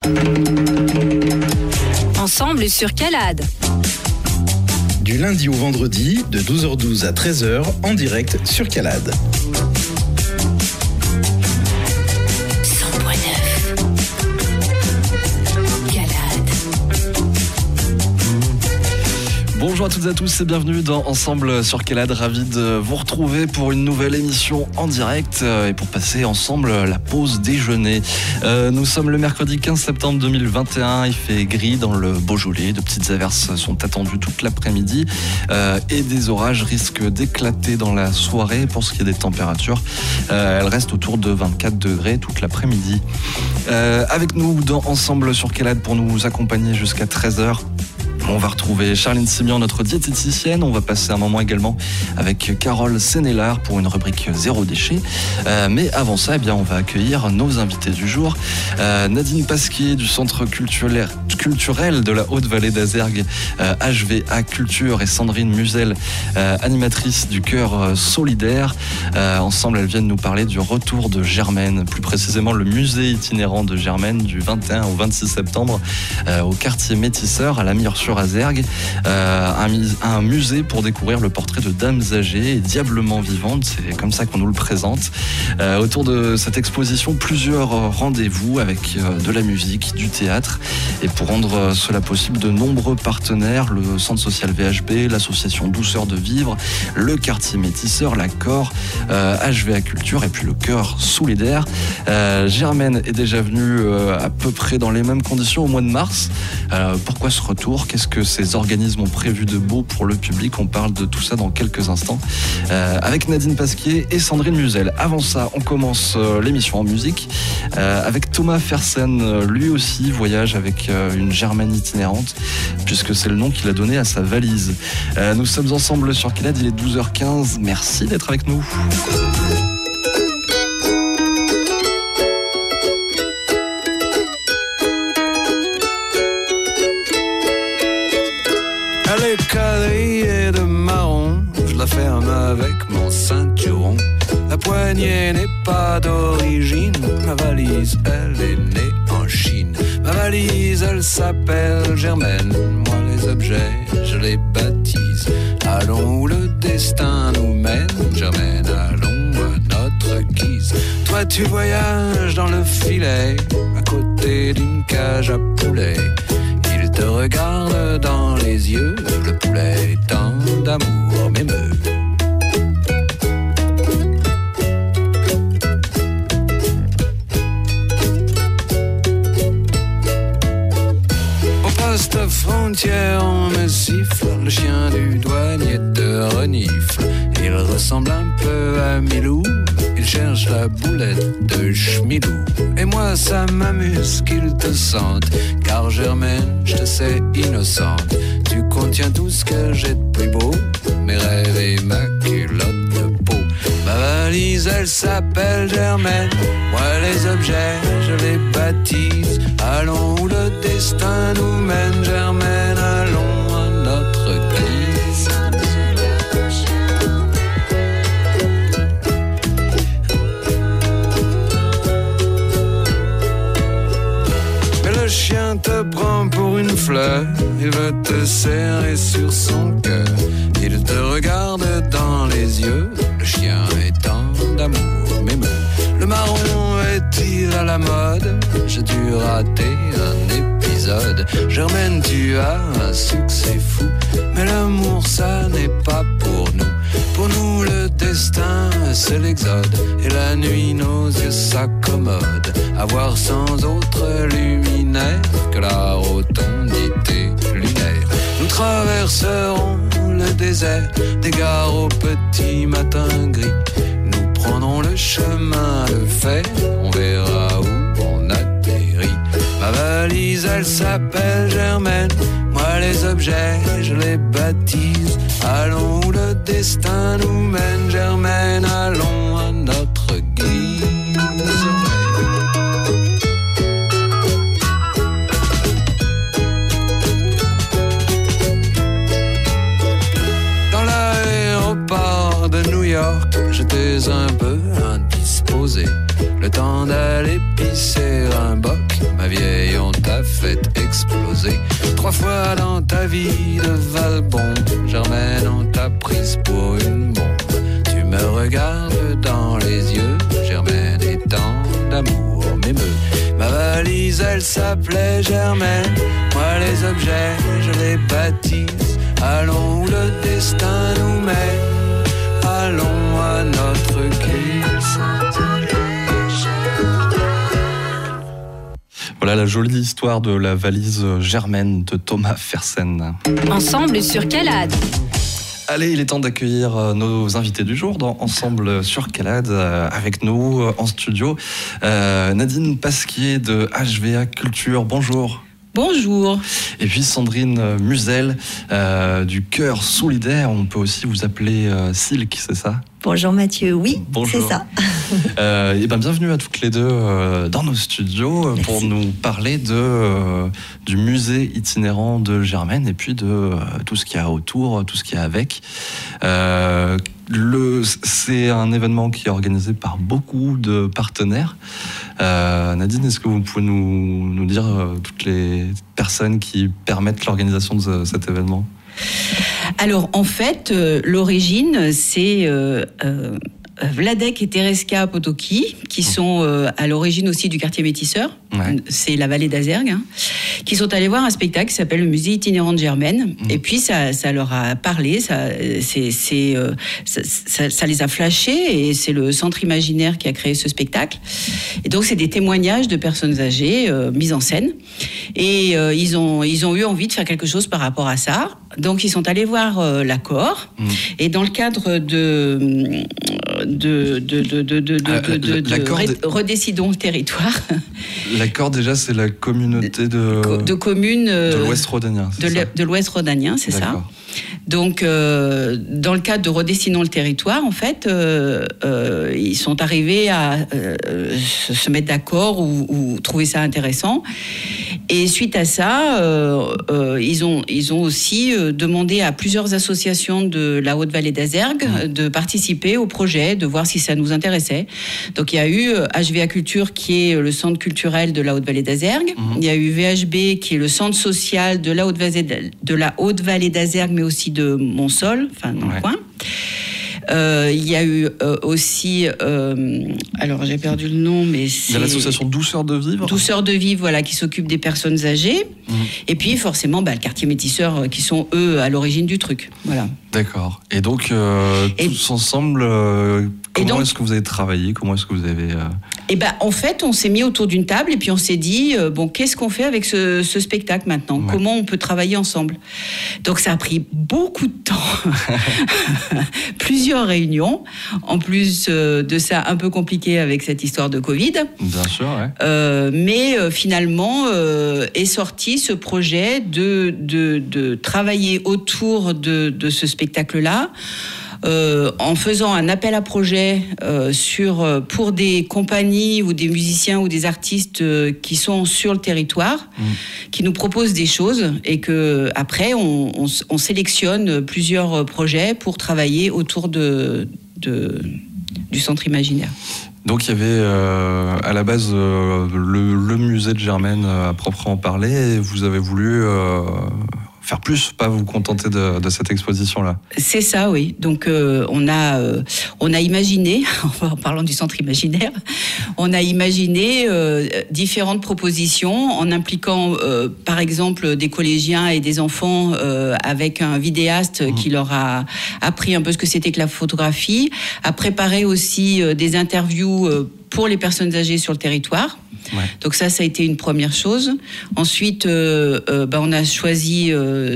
Ensemble sur Calade. Du lundi au vendredi, de 12h12 à 13h, en direct sur Calade. Bonjour à toutes et à tous et bienvenue dans Ensemble sur Calade, ravi de vous retrouver pour une nouvelle émission en direct et pour passer ensemble la pause déjeuner. Nous sommes le mercredi 15 septembre 2021, il fait gris dans le Beaujolais, de petites averses sont attendues toute l'après-midi et des orages risquent d'éclater dans la soirée. Pour ce qui est des températures, elles restent autour de 24 degrés toute l'après-midi. Avec nous dans Ensemble sur Calade pour nous accompagner jusqu'à 13h. On va retrouver Charline Simian, notre diététicienne. On va passer un moment également avec Carole Sénélard pour une rubrique zéro déchet. Mais avant ça, on va accueillir nos invités du jour. Nadine Pasquier du Centre culturel de la Haute-Vallée d'Azergues, HVA Culture, et Sandrine Musel, animatrice du Cœur Solidaire. Ensemble, elles viennent nous parler du retour de Germaine, plus précisément le musée itinérant de Germaine du 21 au 26 septembre au quartier Métisseur à la Mire-sur-Azergues, un musée pour découvrir le portrait de dames âgées et diablement vivantes, c'est comme ça qu'on nous le présente. Autour de cette exposition, plusieurs rendez-vous avec de la musique, du théâtre, et pour rendre cela possible, de nombreux partenaires, le Centre social VHB, l'association Douceur de Vivre, le quartier Métisseur, la COR, HVA Culture et puis le Cœur Solidaire. Germaine est déjà venue à peu près dans les mêmes conditions au mois de mars. Pourquoi ce retour ? Qu'est-ce que ces organismes ont prévu de beau pour le public ? On parle de tout ça dans quelques instants avec Nadine Pasquier et Sandrine Musel. Avant ça, on commence l'émission en musique avec Thomas Fersen. Lui aussi voyage avec une Germaine itinérante, puisque c'est le nom qu'il a donné à sa valise. Nous sommes ensemble sur Calade, il est 12h15. Merci d'être avec nous. Elle est quadrillée de marron, je la ferme avec mon ceinturon. La poignée n'est pas d'origine, ma valise elle est née en Chine. Ma valise elle s'appelle Germaine, moi les objets je les baptise. Allons où le destin nous mène, Germaine, allons à notre guise. Toi tu voyages dans le filet, à côté d'une cage à poulet. Il te regarde dans les yeux, le poulet tant d'amour m'émeut. Au poste frontière on me siffle, le chien du douanier te renifle. Il ressemble un peu à Milou, il cherche la boulette de Schmilou. Et moi ça m'amuse qu'il te sente, car Germaine, je te sais innocente. Tu contiens tout ce que j'ai de plus beau, mes rêves et ma culotte de peau. Ma valise elle s'appelle Germaine, moi les objets je les baptise. Allons où le destin nous mène, Germaine, allons à notre guise. Le chien te prend pour une fleur, il veut te serrer sur son cœur. Il te regarde dans les yeux, le chien étant d'amour m'émeut. Le marron est-il à la mode? J'ai dû rater un épisode. Germaine, tu as un succès fou, mais l'amour ça n'est pas pour nous. Pour nous le destin c'est l'exode, et la nuit nos yeux s'accommodent à voir sans autre luminaire que la rotondité lunaire. Nous traverserons le désert des gares au petit matin gris. Nous prendrons le chemin de fer, on verra où on atterrit. Ma valise elle s'appelle Germaine, moi les objets je les baptise. Allons où le destin nous mène, Germaine, allons à notre guise. Dans l'aéroport de New York, j'étais un peu indisposé. Le temps d'aller pisser un boc, ma vieille on t'a 3 fois dans ta vie de Valbon. Germaine, on t'a prise pour une bombe. Tu me regardes dans les yeux, Germaine, et tant d'amour m'émeut. Ma valise, elle s'appelait Germaine. Moi, les objets, je les baptise. Allons où le destin nous mène. Allons à notre quai. Voilà la jolie histoire de la valise Germaine de Thomas Fersen. Ensemble sur Calade. Allez, il est temps d'accueillir nos invités du jour dans Ensemble sur Calade. Avec nous en studio, Nadine Pasquier de HVA Culture. Bonjour. Bonjour. Et puis Sandrine Musel du Cœur Solidaire. On peut aussi vous appeler Silk, c'est ça ? Bonjour Mathieu, oui, bonjour. C'est ça. Et bienvenue à toutes les deux dans nos studios. Merci. Pour nous parler du musée itinérant de Germaine et puis de tout ce qu'il y a autour, tout ce qu'il y a avec. C'est un événement qui est organisé par beaucoup de partenaires. Nadine, est-ce que vous pouvez nous dire toutes les personnes qui permettent l'organisation de cet événement ? Alors, en fait, l'origine, c'est Vladek et Tereska Potoki, qui sont à l'origine aussi du quartier métisseur. Ouais. C'est la vallée d'Azergues, qui sont allés voir un spectacle qui s'appelle le musée itinérant de Germaine. Et puis, ça leur a parlé, ça les a flashés, et c'est le Centre Imaginaire qui a créé ce spectacle. Et donc, c'est des témoignages de personnes âgées mis en scène. Et ils ont eu envie de faire quelque chose par rapport à ça. Donc, ils sont allés voir l'accord. Et dans le cadre de Redécidons le territoire. L'accord, déjà, c'est la communauté de communes de l'Ouest rhodanien. De l'Ouest rhodanien, c'est ça. Donc, dans le cadre de Redécidons le territoire, en fait, ils sont arrivés à se mettre d'accord ou trouver ça intéressant. Et suite à ça, ils ont aussi demandé à plusieurs associations de la Haute-Vallée d'Azergues de participer au projet, de voir si ça nous intéressait. Donc, il y a eu HVA Culture, qui est le centre culturel de la Haute-Vallée d'Azergues. Il y a eu VHB, qui est le centre social de la Haute-Vallée d'Azergues, mais aussi de Montsol, enfin dans le coin. Il y a eu aussi, alors j'ai perdu le nom, mais c'est... Il y a l'association Douceur de Vivre. Douceur de Vivre, voilà, qui s'occupe des personnes âgées. Et puis forcément, le quartier métisseur, qui sont eux à l'origine du truc. Voilà. D'accord. Et donc, tous ensemble, comment est-ce que vous avez travaillé ? Comment est-ce que vous avez... en fait, on s'est mis autour d'une table et puis on s'est dit, qu'est-ce qu'on fait avec ce spectacle maintenant ? Ouais. Comment on peut travailler ensemble ? Donc, ça a pris beaucoup de temps. Plusieurs réunions. En plus de ça, un peu compliqué avec cette histoire de Covid. Bien sûr, ouais. Mais finalement, est sorti ce projet de travailler autour de ce spectacle-là. En faisant un appel à projet pour des compagnies ou des musiciens ou des artistes qui sont sur le territoire, qui nous proposent des choses et que après on sélectionne plusieurs projets pour travailler autour du centre imaginaire. Donc il y avait à la base le musée de Germaine à proprement parler, et vous avez voulu faire plus, pas vous contenter de cette exposition-là. C'est ça, oui. Donc on a imaginé, en parlant du centre imaginaire, on a imaginé différentes propositions en impliquant par exemple des collégiens et des enfants avec un vidéaste qui leur a appris un peu ce que c'était que la photographie, a préparé aussi des interviews pour les personnes âgées sur le territoire. Ouais. Donc ça a été une première chose. Ensuite, on a choisi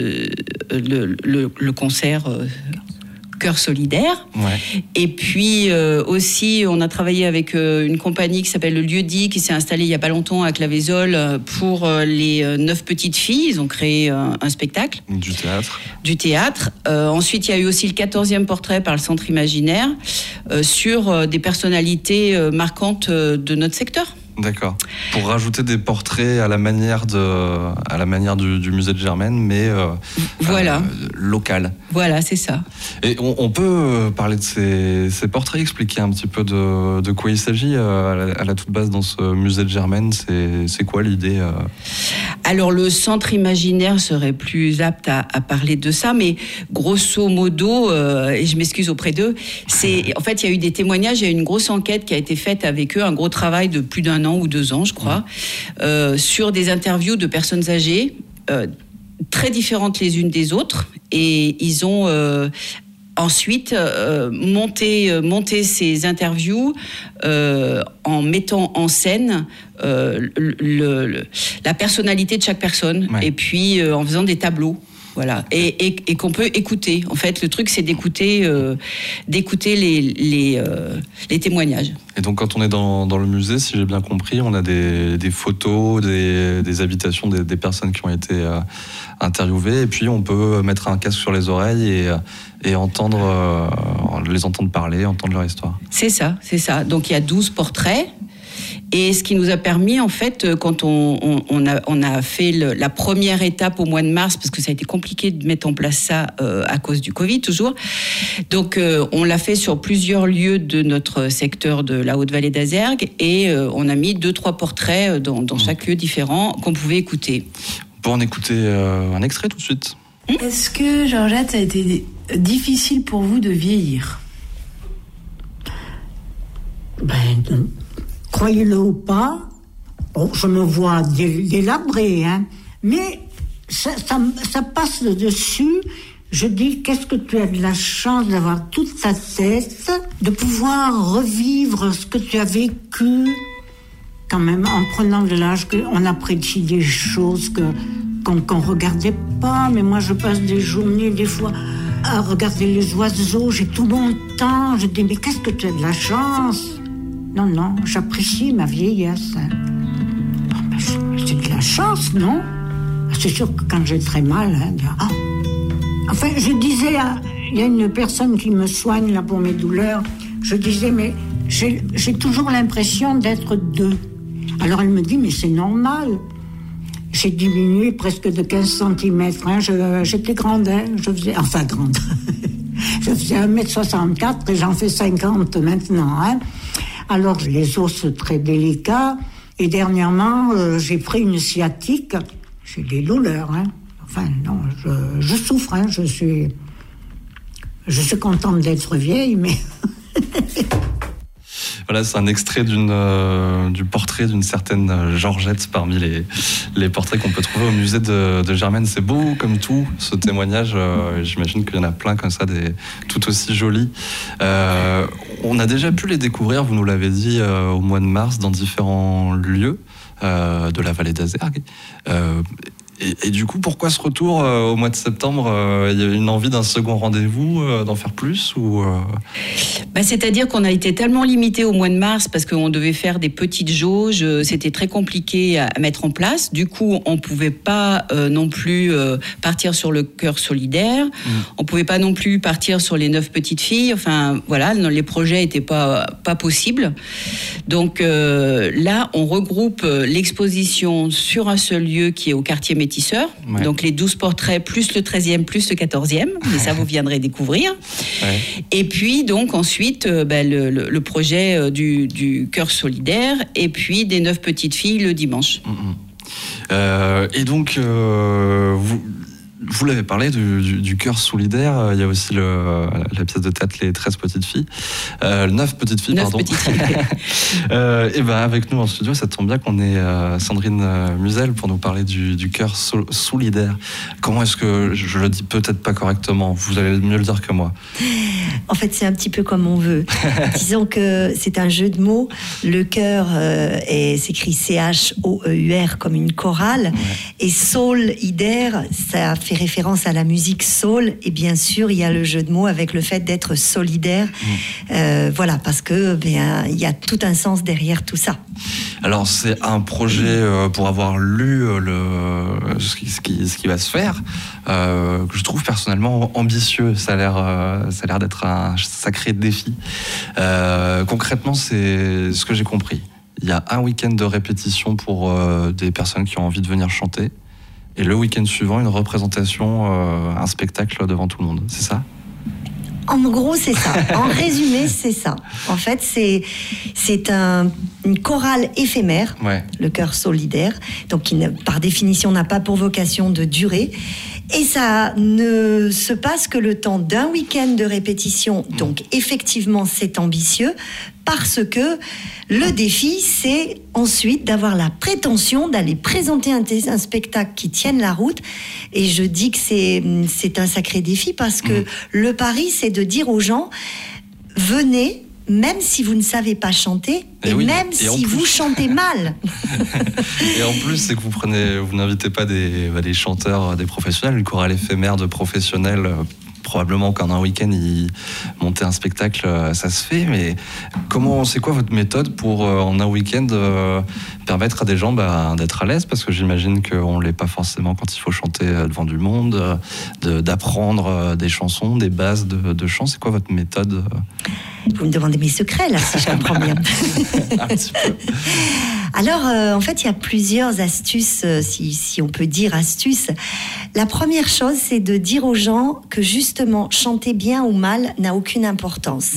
le concert Cœur Solidaire. Ouais. Et puis aussi, on a travaillé avec une compagnie qui s'appelle Le Lieu-dit, qui s'est installée il n'y a pas longtemps à Claveyzol pour les 9 petites filles. Ils ont créé un spectacle. Du théâtre. Ensuite, il y a eu aussi le 14e portrait par le Centre Imaginaire sur des personnalités marquantes de notre secteur. D'accord. Pour rajouter des portraits à la manière du musée de Germaine, mais local. Voilà, c'est ça. Et on peut parler de ces portraits, expliquer un petit peu de quoi il s'agit à la toute base dans ce musée de Germaine. C'est quoi l'idée ? Alors le centre imaginaire serait plus apte à parler de ça, mais grosso modo, et je m'excuse auprès d'eux, en fait il y a eu des témoignages, il y a eu une grosse enquête qui a été faite avec eux, un gros travail de plus d'1 an ou 2 ans je crois, sur des interviews de personnes âgées, très différentes les unes des autres, et ils ont ensuite monter ces interviews en mettant en scène la personnalité de chaque personne, et puis en faisant des tableaux. Voilà, et qu'on peut écouter. En fait, le truc, c'est d'écouter les témoignages. Et donc, quand on est dans le musée, si j'ai bien compris, on a des photos, des habitations des personnes qui ont été interviewées, et puis on peut mettre un casque sur les oreilles et les entendre parler, entendre leur histoire. C'est ça. Donc, il y a 12 portraits. Et ce qui nous a permis, en fait, quand on a fait la première étape au mois de mars, parce que ça a été compliqué de mettre en place ça à cause du Covid, toujours. Donc, on l'a fait sur plusieurs lieux de notre secteur de la Haute-Vallée d'Azergues, et on a mis 2-3 portraits dans chaque lieu différent qu'on pouvait écouter. On peut en écouter un extrait tout de suite. Est-ce que, Georgette, ça a été difficile pour vous de vieillir ? Non. Croyez-le ou pas, je me vois délabré, hein, mais ça passe dessus. Je dis, qu'est-ce que tu as de la chance d'avoir toute ta tête, de pouvoir revivre ce que tu as vécu, quand même, en prenant de l'âge, on apprécie des choses qu'on regardait pas. Mais moi, je passe des journées, des fois, à regarder les oiseaux. J'ai tout mon temps. Je dis, mais qu'est-ce que tu as de la chance? Non, j'apprécie ma vieillesse. C'est de la chance, non? C'est sûr que quand j'ai très mal, Enfin, je disais, il y a une personne qui me soigne là pour mes douleurs, je disais, mais j'ai toujours l'impression d'être 2. Alors elle me dit, mais c'est normal. J'ai diminué presque de 15 cm. J'étais grande, je faisais Je faisais 1m64 et j'en fais 50 maintenant, Alors, les os très délicats. Et dernièrement, j'ai pris une sciatique. J'ai des douleurs, Enfin, non, je souffre, Je suis contente d'être vieille, mais... Voilà, c'est un extrait du portrait d'une certaine Georgette parmi les portraits qu'on peut trouver au musée de Germaine. C'est beau comme tout, ce témoignage. J'imagine qu'il y en a plein comme ça, tout aussi jolis. On a déjà pu les découvrir, vous nous l'avez dit, au mois de mars, dans différents lieux de la vallée d'Azergues. Et du coup, pourquoi ce retour au mois de septembre? Il y a une envie d'un second rendez-vous, d'en faire plus ou C'est-à-dire qu'on a été tellement limité au mois de mars parce qu'on devait faire des petites jauges, c'était très compliqué à mettre en place. Du coup, on pouvait pas non plus partir sur le cœur solidaire. On pouvait pas non plus partir sur les 9 petites filles. Enfin, voilà, les projets étaient pas possibles. Donc là, on regroupe l'exposition sur un seul lieu qui est au quartier Métisseur. Ouais. Donc les 12 portraits plus le 13e plus le 14e, mais ça vous viendrez découvrir. Ouais. Et puis donc ensuite le projet du cœur solidaire et puis des 9 petites filles le dimanche. Et donc vous l'avez parlé du cœur solidaire. Il y a aussi la pièce de théâtre Les 13 petites filles. 9 petites filles, 9 pardon. Petites filles. Et avec nous en studio, ça tombe bien qu'on ait Sandrine Musel pour nous parler du cœur solidaire. Comment est-ce que, je le dis peut-être pas correctement, vous allez mieux le dire que moi. En fait, c'est un petit peu comme on veut. Disons que c'est un jeu de mots. Le cœur s'écrit C-H-O-E-U-R comme une chorale. Ouais. Et solidaire, ça fait référence à la musique soul. Et bien sûr, il y a le jeu de mots avec le fait d'être solidaire. Voilà, parce que il y a tout un sens derrière tout ça. Alors, c'est un projet, pour avoir lu ce qui va se faire, que je trouve personnellement ambitieux. Ça a l'air d'être un sacré défi. Concrètement, c'est ce que j'ai compris. Il y a un week-end de répétition pour des personnes qui ont envie de venir chanter. Et le week-end suivant, une représentation, un spectacle devant tout le monde. C'est ça ? En gros, c'est ça. En résumé, c'est ça. En fait, c'est une chorale éphémère, le chœur solidaire, donc qui, par définition, n'a pas pour vocation de durer. Et ça ne se passe que le temps d'un week-end de répétition. Donc, effectivement, c'est ambitieux parce que le défi, c'est ensuite d'avoir la prétention d'aller présenter un spectacle qui tienne la route. Et je dis que c'est un sacré défi parce que le pari, c'est de dire aux gens, venez, même si vous ne savez pas chanter, et même si vous chantez mal. Et en plus, c'est que vous n'invitez pas des chanteurs, des professionnels, une chorale éphémère de professionnels. Probablement qu'en un week-end, monter un spectacle, ça se fait. Mais c'est quoi votre méthode pour, en un week-end, permettre à des gens d'être à l'aise? Parce que j'imagine qu'on ne l'est pas forcément quand il faut chanter devant du monde, d'apprendre des chansons, des bases de chant. C'est quoi votre méthode? Vous me demandez mes secrets, là, si je comprends bien. Un petit peu. Alors, en fait, il y a plusieurs astuces, si on peut dire astuces. La première chose, c'est de dire aux gens que justement, chanter bien ou mal n'a aucune importance.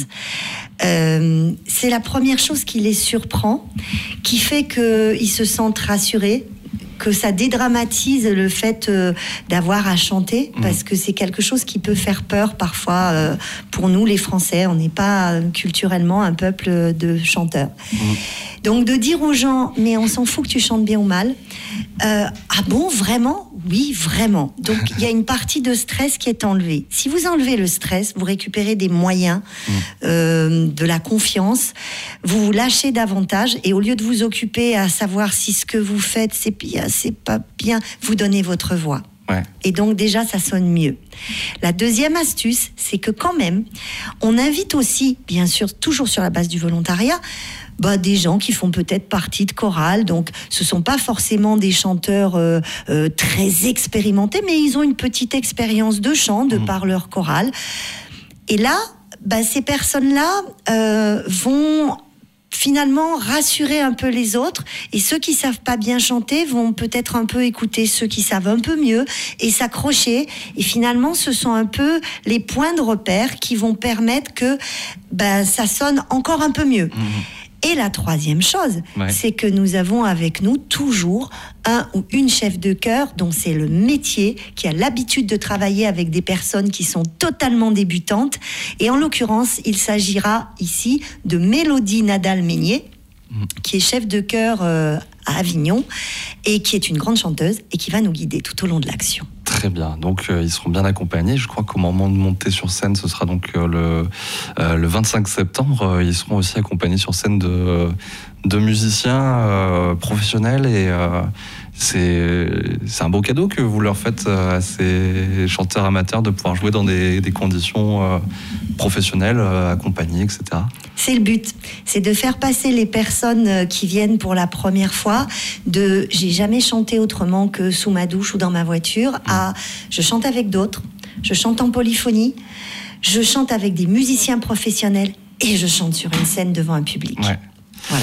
C'est la première chose qui les surprend, qui fait qu'ils se sentent rassurés, que ça dédramatise le fait d'avoir à chanter, parce que c'est quelque chose qui peut faire peur parfois pour nous les Français. On n'est pas culturellement un peuple de chanteurs. Donc de dire aux gens, mais on s'en fout que tu chantes bien ou mal. Ah bon, vraiment? Oui, vraiment. Donc il y a une partie de stress qui est enlevée. Si vous enlevez le stress, vous récupérez des moyens, de la confiance, vous vous lâchez davantage, et au lieu de vous occuper à savoir si ce que vous faites c'est bien, c'est pas bien, vous donnez votre voix. Et donc déjà ça sonne mieux. La deuxième astuce, c'est que quand même on invite aussi, bien sûr toujours sur la base du volontariat, des gens qui font peut-être partie de chorale, donc ce sont pas forcément des chanteurs très expérimentés, mais ils ont une petite expérience de chant de par leur chorale. Et là, ces personnes-là vont finalement rassurer un peu les autres, et ceux qui savent pas bien chanter vont peut-être un peu écouter ceux qui savent un peu mieux et s'accrocher, et finalement ce sont un peu les points de repère qui vont permettre que ça sonne encore un peu mieux. Et la troisième chose, c'est que nous avons avec nous toujours un ou une chef de chœur dont c'est le métier, qui a l'habitude de travailler avec des personnes qui sont totalement débutantes. Et en l'occurrence, il s'agira ici de Mélodie Nadal-Meignier, qui est chef de chœur à Avignon et qui est une grande chanteuse et qui va nous guider tout au long de l'action. Très bien, donc ils seront bien accompagnés. Je crois qu'au moment de monter sur scène, ce sera donc le 25 septembre, ils seront aussi accompagnés sur scène de musiciens professionnels, et c'est un beau cadeau que vous leur faites à ces chanteurs amateurs, de pouvoir jouer dans des conditions professionnelles, accompagnés, etc. C'est le but, c'est de faire passer les personnes qui viennent pour la première fois de « j'ai jamais chanté autrement que sous ma douche ou dans ma voiture » à « je chante avec d'autres, je chante en polyphonie, je chante avec des musiciens professionnels et je chante sur une scène devant un public ». Voilà.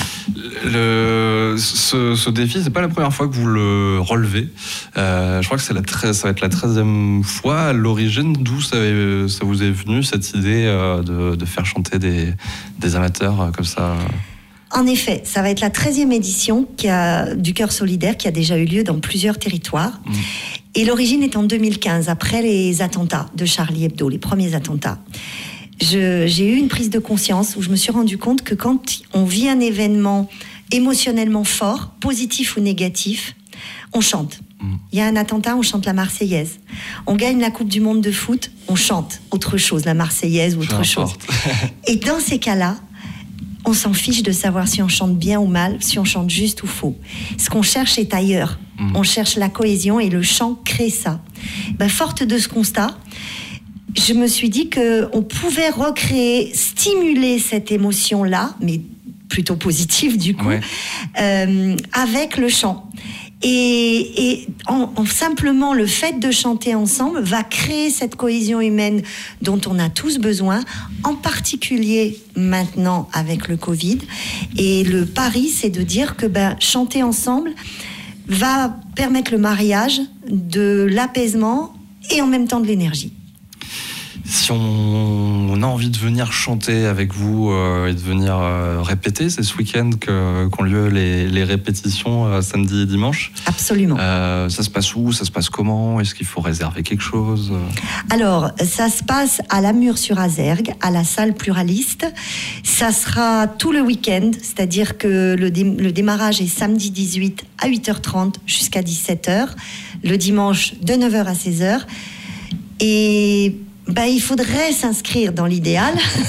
Ce défi, c'est pas la première fois que vous le relevez. Je crois que ça va être la 13e fois. À l'origine, d'où ça vous est venu, cette idée de faire chanter des amateurs comme ça? En effet, ça va être la 13e édition du Chœur solidaire, qui a déjà eu lieu dans plusieurs territoires. Et l'origine est en 2015, après les attentats de Charlie Hebdo, les premiers attentats. J'ai eu une prise de conscience où je me suis rendu compte que quand on vit un événement émotionnellement fort, positif ou négatif, on chante. Il y a un attentat, on chante la Marseillaise. On gagne la Coupe du Monde de foot, on chante autre chose, la Marseillaise ou autre chose. Et dans ces cas-là, on s'en fiche de savoir si on chante bien ou mal, si on chante juste ou faux. Ce qu'on cherche est ailleurs. On cherche la cohésion, et le chant crée ça. Forte de ce constat, je me suis dit qu'on pouvait recréer, stimuler cette émotion-là, mais plutôt positive du coup, avec le chant. Et simplement le fait de chanter ensemble va créer cette cohésion humaine dont on a tous besoin, en particulier maintenant avec le Covid. Et le pari, c'est de dire que chanter ensemble va permettre le mariage, de l'apaisement et en même temps de l'énergie. Si on a envie de venir chanter avec vous et de venir répéter, c'est ce week-end qu'ont lieu les répétitions samedi et dimanche. Absolument. Ça se passe où ? Ça se passe comment ? Est-ce qu'il faut réserver quelque chose ? Alors, ça se passe à Lamure-sur-Azergue, à la salle Pluraliste. Ça sera tout le week-end, c'est-à-dire que le démarrage est samedi 18 à 8h30 jusqu'à 17h, le dimanche de 9h à 16h. Et il faudrait s'inscrire dans l'idéal.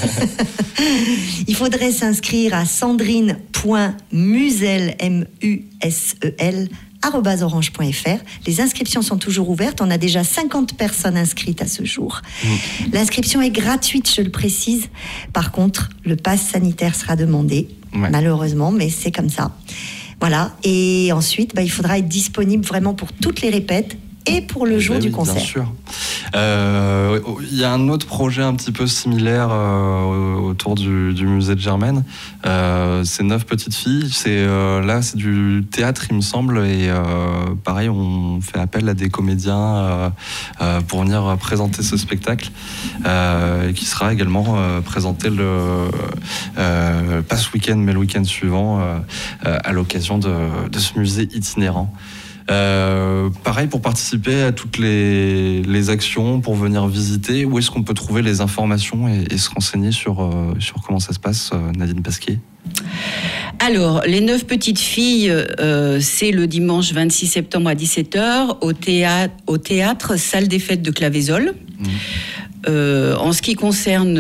Il faudrait s'inscrire à sandrine.musel, M-U-S-E-L, @orange.fr. Les inscriptions sont toujours ouvertes. On a déjà 50 personnes inscrites à ce jour. L'inscription est gratuite, je le précise. Par contre, le pass sanitaire sera demandé, malheureusement, mais c'est comme ça. Voilà. Et ensuite, il faudra être disponible vraiment pour toutes les répètes et pour le jour du concert. Bien sûr. Il y a un autre projet un petit peu similaire autour du musée de Germaine. C'est 9 petites filles. Là, c'est du théâtre, il me semble. Et pareil, on fait appel à des comédiens pour venir présenter ce spectacle, qui sera également présenté pas ce week-end, mais le week-end suivant, à l'occasion de ce musée itinérant. Pareil, pour participer à toutes les actions, pour venir visiter, où est-ce qu'on peut trouver les informations et se renseigner sur comment ça se passe, Nadine Pasquier ? Alors, les 9 petites filles, c'est le dimanche 26 septembre à 17h au théâtre Salle des Fêtes de Claveyzol. En ce qui concerne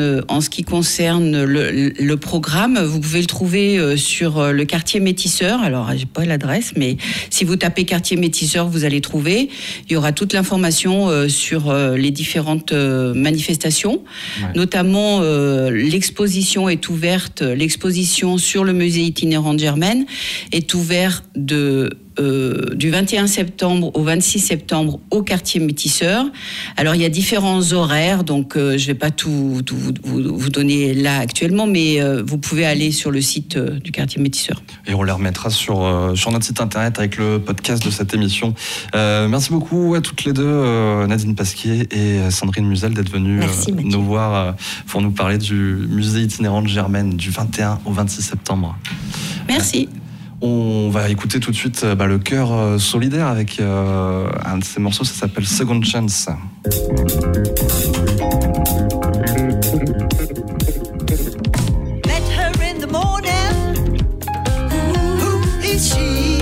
le programme, vous pouvez le trouver sur le quartier Métisseur. Alors, j'ai pas l'adresse, mais si vous tapez quartier Métisseur, vous allez trouver. Il y aura toute l'information sur les différentes manifestations. Notamment, l'exposition est ouverte. L'exposition sur le musée itinérant de Germaine est ouverte du 21 septembre au 26 septembre au quartier Métisseur. Alors, il y a différents horaires, donc je ne vais pas tout vous donner là actuellement, mais vous pouvez aller sur le site du quartier Métisseur. Et on les remettra sur notre site internet avec le podcast de cette émission. Merci beaucoup à toutes les deux, Nadine Pasquier et Sandrine Musel, d'être venues nous voir pour nous parler du musée itinérant de Germaine du 21 au 26 septembre. Merci. On va écouter tout de suite le chœur solidaire avec un de ses morceaux, ça s'appelle Second Chance. Met her in the morning. Who is she?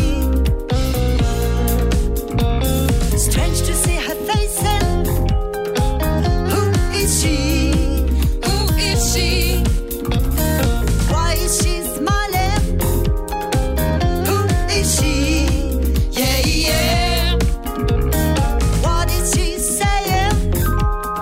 Strange to see her face and who is she? Who is she? Why is she smiling? Who is she? Yeah, yeah. What is she saying?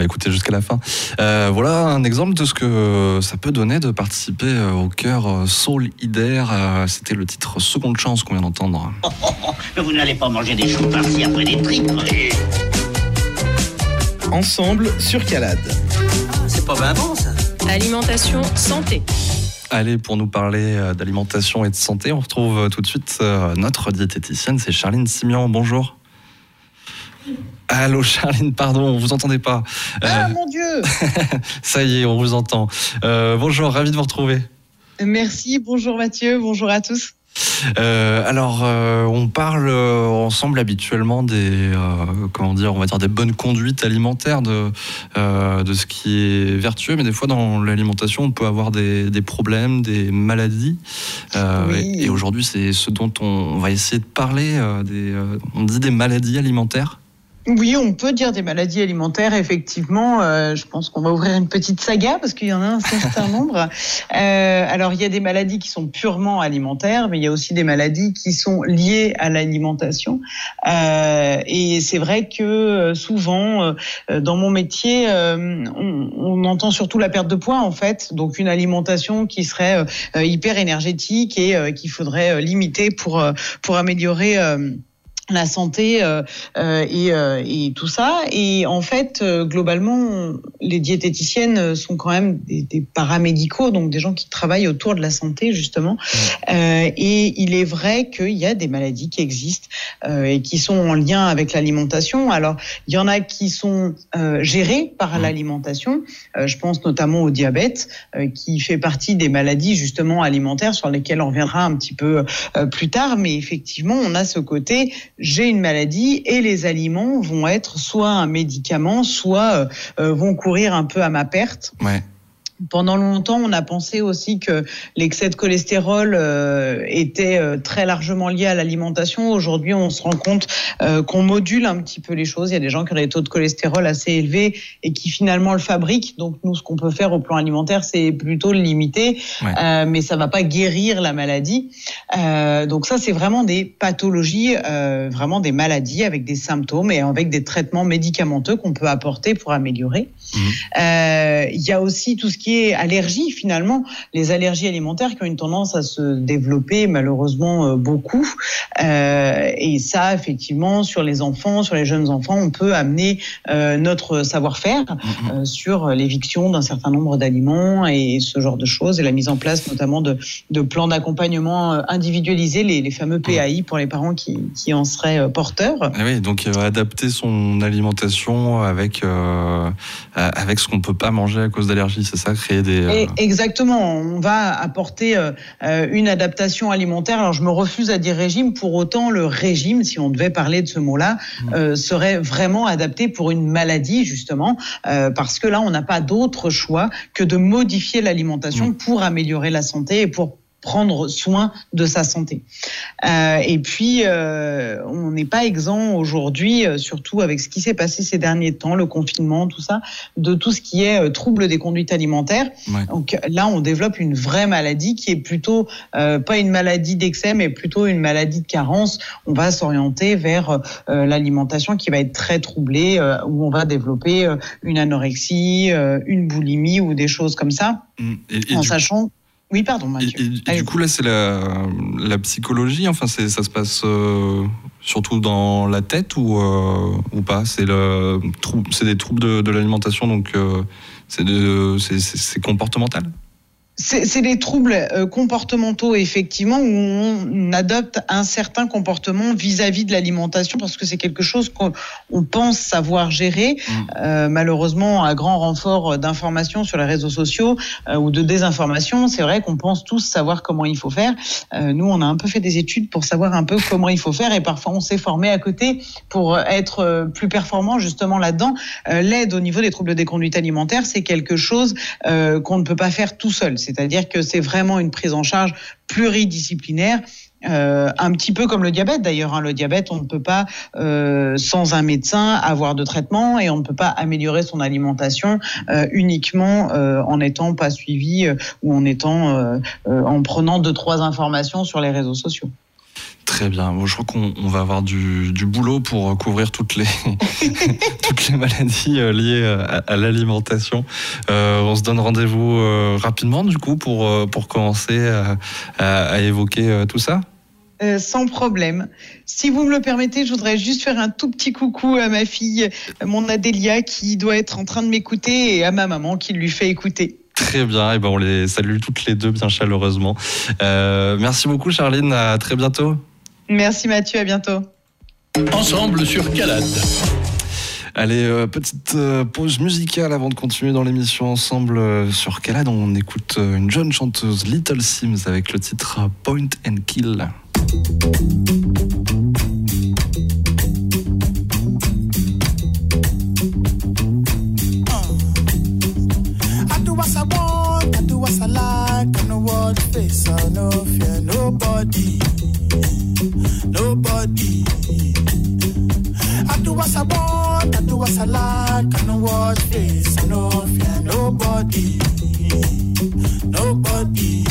va écouter jusqu'à la fin. Voilà un exemple de ce que ça peut donner de participer au chœur Soul Ider. C'était le titre Seconde Chance qu'on vient d'entendre. Mais vous n'allez pas manger des choux par-ci après des tripes. Ensemble sur Calade. C'est pas bien bon, ça. Alimentation, santé. Allez, pour nous parler d'alimentation et de santé, on retrouve tout de suite notre diététicienne, c'est Charline Simian. Bonjour. Allô Charline, pardon, on vous entendait pas. Ah mon Dieu. Ça y est, on vous entend. Bonjour, ravi de vous retrouver. Merci, bonjour Mathieu, bonjour à tous. On parle ensemble habituellement des des bonnes conduites alimentaires, de ce qui est vertueux, mais des fois dans l'alimentation on peut avoir des problèmes, des maladies. Oui. Et aujourd'hui c'est ce dont on va essayer de parler. On dit des maladies alimentaires. Oui, on peut dire des maladies alimentaires, effectivement. Je pense qu'on va ouvrir une petite saga parce qu'il y en a un certain nombre. Alors, il y a des maladies qui sont purement alimentaires, mais il y a aussi des maladies qui sont liées à l'alimentation. Et c'est vrai que souvent, dans mon métier, on entend surtout la perte de poids, en fait. Donc, une alimentation qui serait hyper énergétique et qu'il faudrait limiter pour améliorer la santé et tout ça. Et en fait, globalement, les diététiciennes sont quand même des paramédicaux, donc des gens qui travaillent autour de la santé, justement. Et il est vrai qu'il y a des maladies qui existent et qui sont en lien avec l'alimentation. Alors, il y en a qui sont gérées par l'alimentation. Je pense notamment au diabète, qui fait partie des maladies, justement, alimentaires, sur lesquelles on reviendra un petit peu plus tard. Mais effectivement, on a ce côté... J'ai une maladie et les aliments vont être soit un médicament, soit vont courir un peu à ma perte. Ouais. Pendant longtemps, on a pensé aussi que l'excès de cholestérol était très largement lié à l'alimentation. Aujourd'hui, on se rend compte qu'on module un petit peu les choses. Il y a des gens qui ont des taux de cholestérol assez élevés et qui finalement le fabriquent. Donc nous, ce qu'on peut faire au plan alimentaire, c'est plutôt le limiter, mais ça va pas guérir la maladie. Donc ça, c'est vraiment des pathologies, vraiment des maladies avec des symptômes et avec des traitements médicamenteux qu'on peut apporter pour améliorer. Il y a aussi tout ce qui est allergie, finalement, les allergies alimentaires qui ont une tendance à se développer malheureusement beaucoup. Et ça, effectivement, sur les enfants, sur les jeunes enfants, on peut amener notre savoir-faire sur l'éviction d'un certain nombre d'aliments et ce genre de choses, et la mise en place notamment de plans d'accompagnement individualisés, les fameux PAI pour les parents qui en seraient porteurs. Ah oui, donc adapter son alimentation avec ce qu'on ne peut pas manger à cause d'allergies, c'est ça, créer des... Exactement, on va apporter une adaptation alimentaire. Alors je me refuse à dire régime, pour autant le régime, si on devait parler de ce mot-là, serait vraiment adapté pour une maladie, justement, parce que là on n'a pas d'autre choix que de modifier l'alimentation pour améliorer la santé et pour prendre soin de sa santé. Et puis, on n'est pas exempt aujourd'hui, surtout avec ce qui s'est passé ces derniers temps, le confinement, tout ça, de tout ce qui est trouble des conduites alimentaires. Ouais. Donc là, on développe une vraie maladie qui est plutôt pas une maladie d'excès, mais plutôt une maladie de carence. On va s'orienter vers l'alimentation qui va être très troublée, où on va développer une anorexie, une boulimie ou des choses comme ça, sachant... Oui, pardon, Mathieu. Et du coup, là, c'est la psychologie. Enfin, ça se passe surtout dans la tête ou pas. C'est des troubles de l'alimentation, donc c'est comportemental. C'est des troubles comportementaux, effectivement, où on adopte un certain comportement vis-à-vis de l'alimentation, parce que c'est quelque chose qu'on pense savoir gérer. Malheureusement, à grand renfort d'informations sur les réseaux sociaux ou de désinformation, c'est vrai qu'on pense tous savoir comment il faut faire. Nous, on a un peu fait des études pour savoir un peu comment il faut faire, et parfois on s'est formé à côté pour être plus performant justement là-dedans. L'aide au niveau des troubles des conduites alimentaires, c'est quelque chose qu'on ne peut pas faire tout seul. C'est-à-dire que c'est vraiment une prise en charge pluridisciplinaire, un petit peu comme le diabète d'ailleurs. Le diabète, on ne peut pas, sans un médecin, avoir de traitement, et on ne peut pas améliorer son alimentation uniquement en n'étant pas suivi ou en prenant 2-3 informations sur les réseaux sociaux. Très bien. Bon, je crois qu'on va avoir du boulot pour couvrir toutes les maladies liées à l'alimentation. On se donne rendez-vous rapidement, du coup, pour commencer à évoquer tout ça. Sans problème. Si vous me le permettez, je voudrais juste faire un tout petit coucou à ma fille, mon Adélia, qui doit être en train de m'écouter, et à ma maman qui lui fait écouter. Très bien, et ben on les salue toutes les deux bien chaleureusement. Merci beaucoup Charline, à très bientôt. Merci Mathieu, à bientôt. Ensemble sur Calade. Allez, petite pause musicale avant de continuer dans l'émission Ensemble sur Calade. On écoute une jeune chanteuse, Little Sims, avec le titre Point and Kill. What I want, I do what I like, I know what face, I no fear nobody, nobody. I do what I want, I do what I like, I know what face, I no fear nobody, nobody.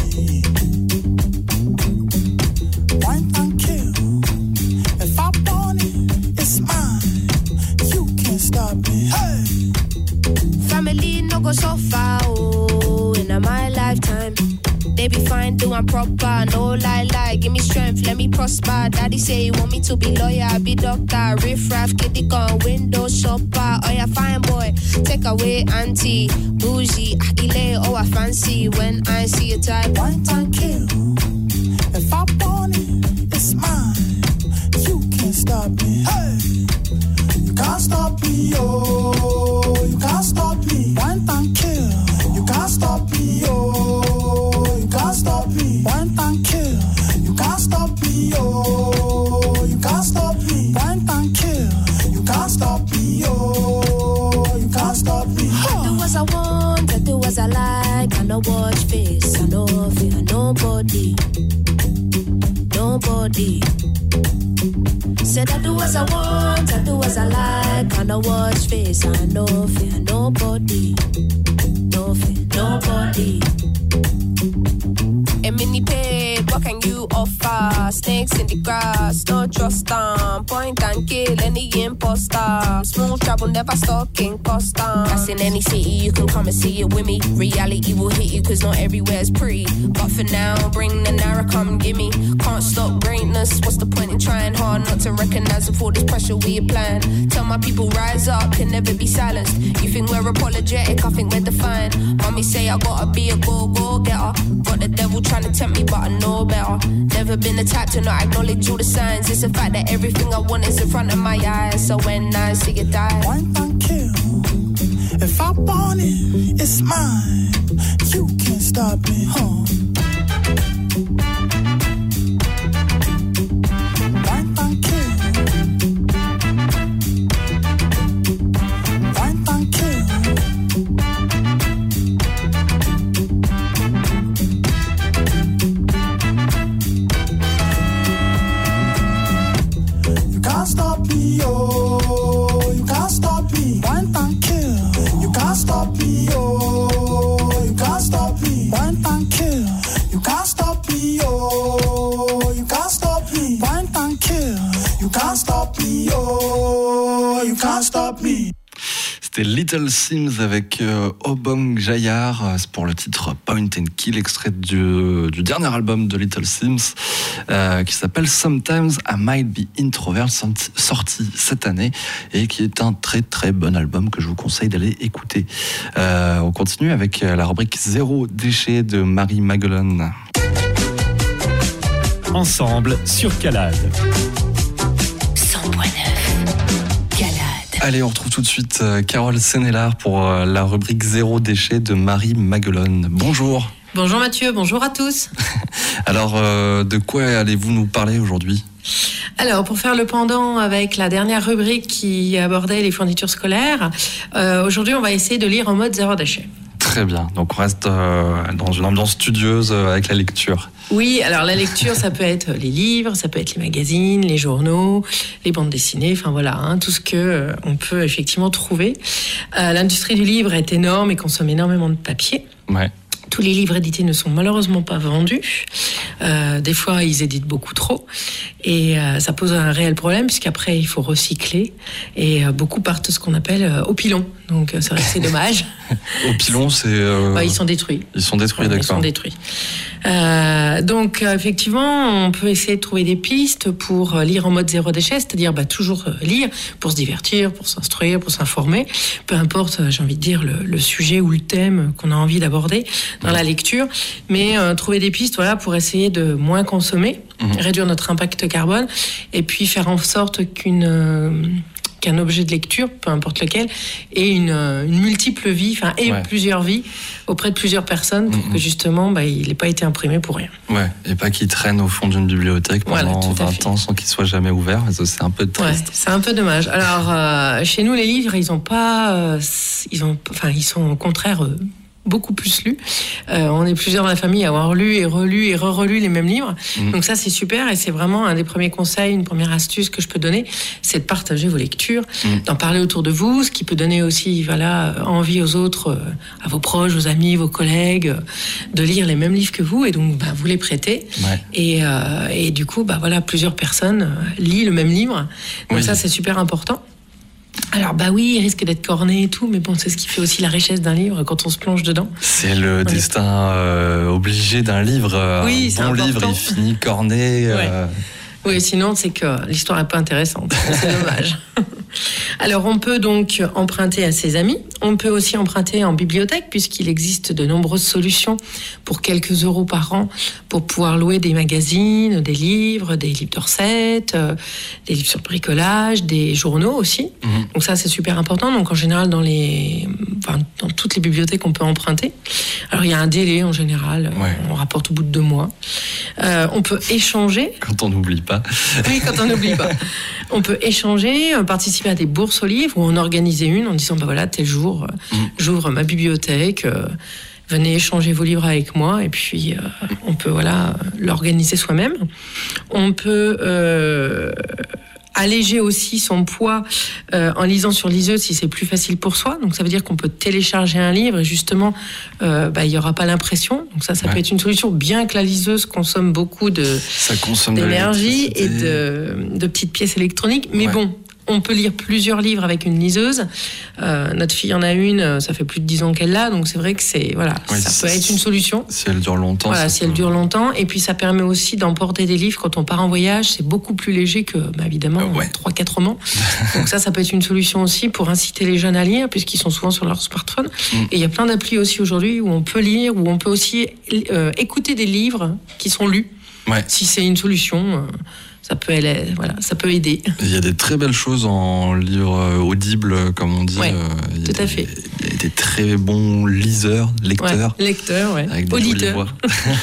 Point and kill, if I want it, it's mine, you can't stop me, hey. Family no go so far, oh, in my lifetime. They be fine, doing proper, no lie, give me strength, let me prosper. Daddy say you want me to be lawyer, be doctor, riff-raff, kitty gun, window shopper. Oh yeah, fine boy, take away auntie, bougie, delay, oh I fancy when I see a type. Point and kill, if I want it, it's mine, you can't stop me, hey. You can't stop me, oh, you can't stop me. Point and kill, you can't stop me, oh, you can't stop me. Point and kill, you can't stop me, oh, you can't stop me. Point and kill, you can't stop me, oh, you can't stop me. I do as I want, I do as I like. I no watch face, I no fear nobody, nobody. Said I do as I want, I do as I like. I no watch face, I no fear nobody, no fear nobody. A mini pig, what can you offer? Snakes in the grass, no trust them. Point and kill any imposter. Small trouble, never stalking custom. That's in any city, you can come and see it with me. Reality will hit you, cause not everywhere's pretty. But for now, bring the Nara, come gimme. Can't stop greatness, what's the point in trying hard not to recognize and for this pressure we applying? Tell my people rise up, can never be silenced. You think we're apologetic, I think we're defiant. Mommy say I gotta be a go-getter. Got the devil trying to tempt me, but I know better. Never been the type to not acknowledge all the signs. It's a fact that everything I want is in front of my eyes. So when I see it die, point and kill, if I want it, it's mine, you can't stop me, huh? Point and kill, point and kill. You can't stop me, oh, you can't stop me. Point and kill, you can't stop me, oh, you can't stop me. Point and kill, you can't stop me, oh, you can't stop me. Point and kill, you can't stop me, oh, you can't stop me. C'était Little Sims avec Obong Jayar, c'est pour le titre Point and Kill, extrait du dernier album de Little Sims qui s'appelle Sometimes I Might Be Introvert, sorti cette année et qui est un très très bon album que je vous conseille d'aller écouter. On continue avec la rubrique Zéro déchet de Marie Maguelone. Ensemble sur Calade. 100.9 Calade. Allez, on retrouve tout de suite Carole Sénélard pour la rubrique Zéro déchet de Marie Maguelone. Bonjour. Bonjour Mathieu, bonjour à tous. Alors, de quoi allez-vous nous parler aujourd'hui ? Alors, pour faire le pendant avec la dernière rubrique qui abordait les fournitures scolaires, aujourd'hui on va essayer de lire en mode zéro déchet. Très bien, donc on reste dans une ambiance studieuse avec la lecture. Oui, alors la lecture, ça peut être les livres, ça peut être les magazines, les journaux, les bandes dessinées, enfin voilà, tout ce que on peut effectivement trouver. L'industrie du livre est énorme et consomme énormément de papier. Ouais. Tous les livres édités ne sont malheureusement pas vendus. Des fois, ils éditent beaucoup trop et ça pose un réel problème puisqu'après, il faut recycler et beaucoup partent ce qu'on appelle au pilon. Donc, c'est vrai que c'est dommage. Au pilon, c'est... ils sont détruits. Ils sont détruits, d'accord. Ils sont détruits. Donc, effectivement, on peut essayer de trouver des pistes pour lire en mode zéro déchet, c'est-à-dire toujours lire pour se divertir, pour s'instruire, pour s'informer. Peu importe, j'ai envie de dire, le sujet ou le thème qu'on a envie d'aborder dans la lecture. Mais trouver des pistes pour essayer de moins consommer, réduire notre impact carbone et puis faire en sorte qu'un objet de lecture, peu importe lequel, ait une multiple vie, plusieurs vies auprès de plusieurs personnes pour que justement, il n'ait pas été imprimé pour rien. Ouais, et pas qu'il traîne au fond d'une bibliothèque pendant 20 ans sans qu'il soit jamais ouvert. C'est un peu triste. C'est un peu dommage. Alors, chez nous, les livres, ils sont au contraire... beaucoup plus lus. On est plusieurs dans la famille à avoir lu et relu et re-relu les mêmes livres. Donc ça, c'est super et c'est vraiment un des premiers conseils, une première astuce que je peux donner, c'est de partager vos lectures, d'en parler autour de vous, ce qui peut donner aussi envie aux autres, à vos proches, vos amis, vos collègues, de lire les mêmes livres que vous et donc vous les prêtez. Et du coup, plusieurs personnes lisent le même livre. Donc ça, c'est super important. Alors il risque d'être corné et tout, mais bon, c'est ce qui fait aussi la richesse d'un livre quand on se plonge dedans. C'est le destin obligé d'un livre. Un bon livre, il finit corné. Oui, sinon c'est que l'histoire n'est pas intéressante. C'est dommage. Alors on peut donc emprunter à ses amis, on peut aussi emprunter en bibliothèque puisqu'il existe de nombreuses solutions pour quelques euros par an pour pouvoir louer des magazines, des livres de recettes, des livres sur le bricolage, des journaux aussi. Donc ça c'est super important. Donc en général dans toutes les bibliothèques on peut emprunter. Alors il y a un délai en général, on rapporte au bout de 2 mois. On peut échanger. Quand on n'oublie pas. Oui, quand on n'oublie pas. On peut échanger, participer à des bourses aux livres ou en organiser une en disant tel jour, j'ouvre ma bibliothèque, venez échanger vos livres avec moi et puis on peut l'organiser soi-même. On peut alléger aussi son poids en lisant sur liseuse si c'est plus facile pour soi. Donc ça veut dire qu'on peut télécharger un livre et justement il n'y aura pas l'impression. Donc ça peut être une solution, bien que la liseuse consomme beaucoup d'énergie et de petites pièces électroniques. Mais bon, on peut lire plusieurs livres avec une liseuse. Notre fille en a une, ça fait plus de 10 ans qu'elle l'a, donc c'est vrai que ça peut être une solution. Si elle dure longtemps. Elle dure longtemps. Et puis ça permet aussi d'emporter des livres quand on part en voyage. C'est beaucoup plus léger que, évidemment, 3-4 romans. Donc ça peut être une solution aussi pour inciter les jeunes à lire, puisqu'ils sont souvent sur leur smartphone. Et il y a plein d'applis aussi aujourd'hui où on peut lire, où on peut aussi écouter des livres qui sont lus. Si c'est une solution... ça peut aider. Il y a des très belles choses en livre audible, comme on dit. Tout à fait. Il y a des très bons lecteurs. Lecteurs, avec des auditeurs.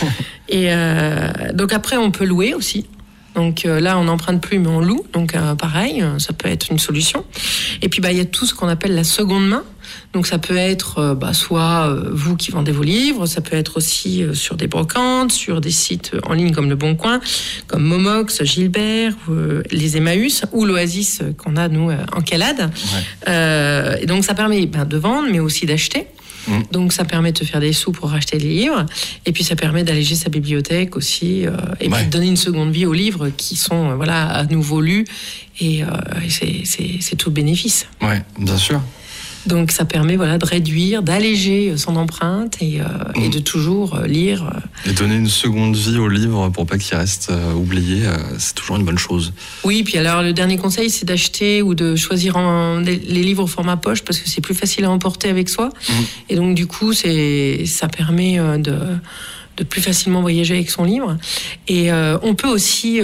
Et donc après, on peut louer aussi. Donc là, on n'emprunte plus, mais on loue. Donc pareil, ça peut être une solution. Et puis il y a tout ce qu'on appelle la seconde main. Donc ça peut être soit vous qui vendez vos livres, ça peut être aussi sur des brocantes, sur des sites en ligne comme Le Bon Coin, comme Momox, Gilbert, les Emmaüs ou l'Oasis qu'on a nous en Calade. Et donc ça permet de vendre, mais aussi d'acheter. Donc ça permet de te faire des sous pour racheter des livres et puis ça permet d'alléger sa bibliothèque aussi et puis de donner une seconde vie aux livres qui sont à nouveau lus et c'est tout le bénéfice. Ouais, bien sûr. Donc ça permet de réduire, d'alléger son empreinte et de toujours lire. Et donner une seconde vie au livre pour pas qu'il reste oublié, c'est toujours une bonne chose. Oui, puis alors le dernier conseil, c'est d'acheter ou de choisir les livres au format poche parce que c'est plus facile à emporter avec soi. Et donc du coup, ça permet de plus facilement voyager avec son livre. Et on peut aussi...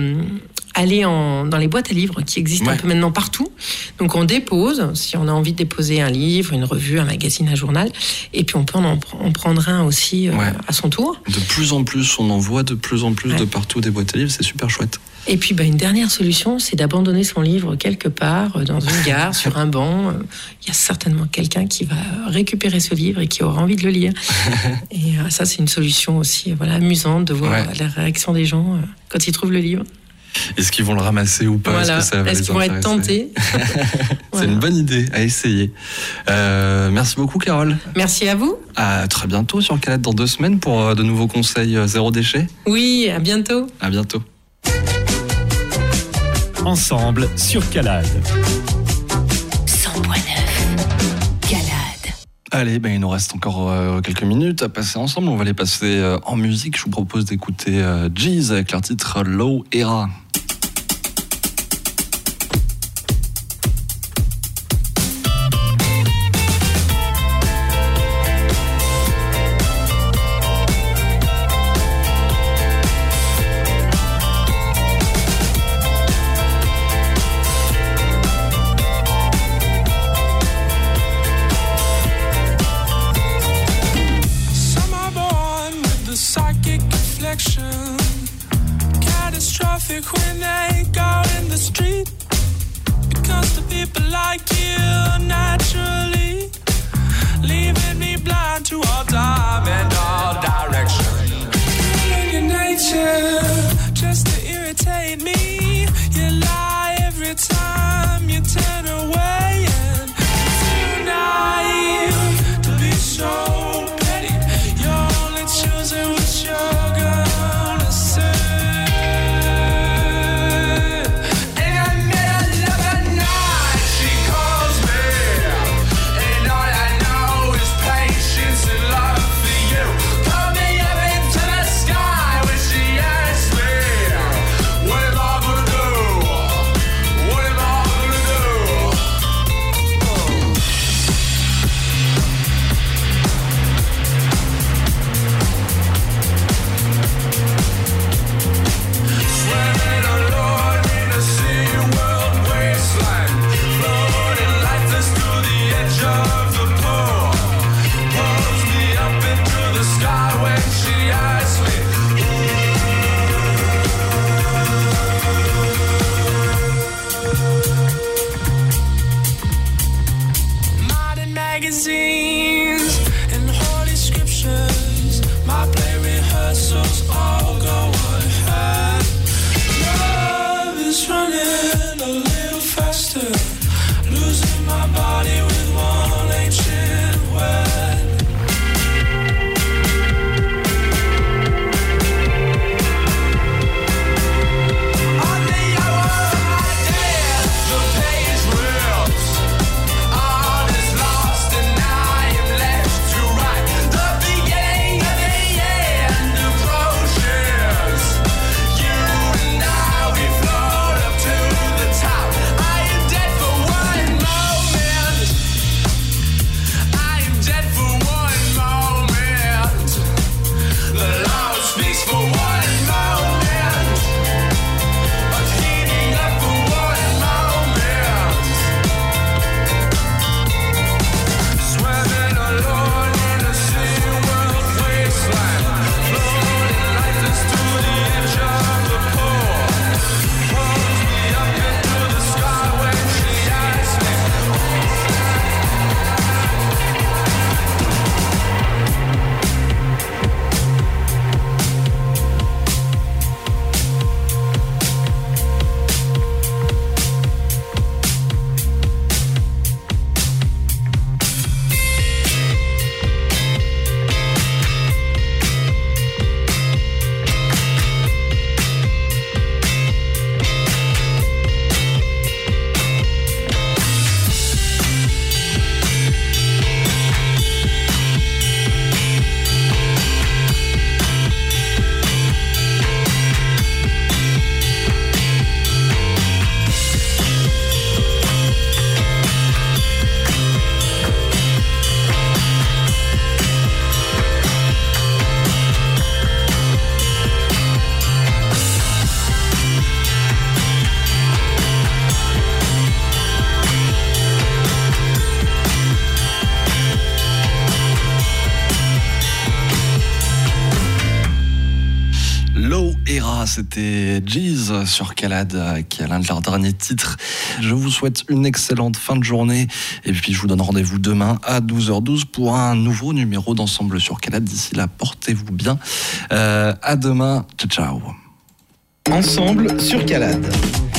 aller dans les boîtes à livres qui existent un peu maintenant partout. Donc on dépose, si on a envie de déposer un livre, une revue, un magazine, un journal, et puis on peut en prendre un aussi à son tour. De plus en plus, on en voit de plus en plus de partout des boîtes à livres, c'est super chouette. Et puis une dernière solution, c'est d'abandonner son livre quelque part, dans une gare, sur un banc. Il y a certainement quelqu'un qui va récupérer ce livre et qui aura envie de le lire. Et ça, c'est une solution aussi amusante de voir la réaction des gens quand ils trouvent le livre. Est-ce qu'ils vont le ramasser ou pas? Voilà. Est-ce qu'ils vont être tentés? C'est une bonne idée à essayer. Merci beaucoup, Carole. Merci à vous. À très bientôt sur Calade dans 2 semaines pour de nouveaux conseils zéro déchet. Oui, à bientôt. À bientôt. Ensemble sur Calade. 100.9 Calade. Allez, il nous reste encore quelques minutes à passer ensemble. On va les passer en musique. Je vous propose d'écouter Jeez avec leur titre Low Era. Catastrophic when they go in the street, because the people like you naturally leaving me blind to all time and all direction. Your nature just to irritate me. You lie every time you turn away, and too naive to be so petty. You're only choosing what you're gonna say. Magazines and holy scriptures, my play rehearsals all go ahead. Love is running a little faster, losing my body with one ancient word. On the hour of my day, the page rips. All is lost and I am left to write the beginning of the end approaches. You and I, we float up to the top. I am dead for one moment. I am dead for one moment. The law speaks for one moment. Of heating up for one moment. Swimming alone in a sea world wasteland, floating lifeless to the edge of the pool. Pulls me up into the sky when she asks me. Low Era, c'était Jeez sur Calade, qui est l'un de leurs derniers titres. Je vous souhaite une excellente fin de journée. Et puis, je vous donne rendez-vous demain à 12h12 pour un nouveau numéro d'Ensemble sur Calade. D'ici là, portez-vous bien. À demain. Ciao, ciao. Ensemble sur Calade.